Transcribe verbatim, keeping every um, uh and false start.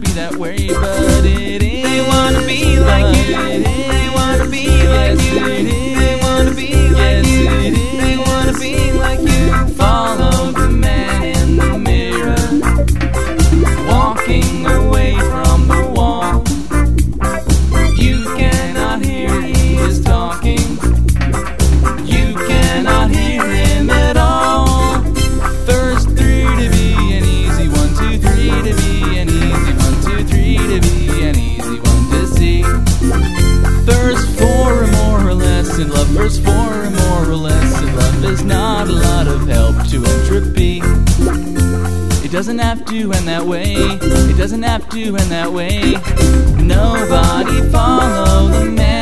that way, but it is. They wanna be like you. They wanna be like you. They wanna be like you. They wanna be like you. Follow the man in the mirror, walking away from the wall. You cannot hear he is talking. You cannot hear him at all. First three to be an easy one, two, three to be an easy one, two, three to be an easy one to see. Verse four or more or less in love. Verse four or more or less in love is not a lot of help to entropy. It doesn't have to end that way. It doesn't have to end that way. Nobody follow the man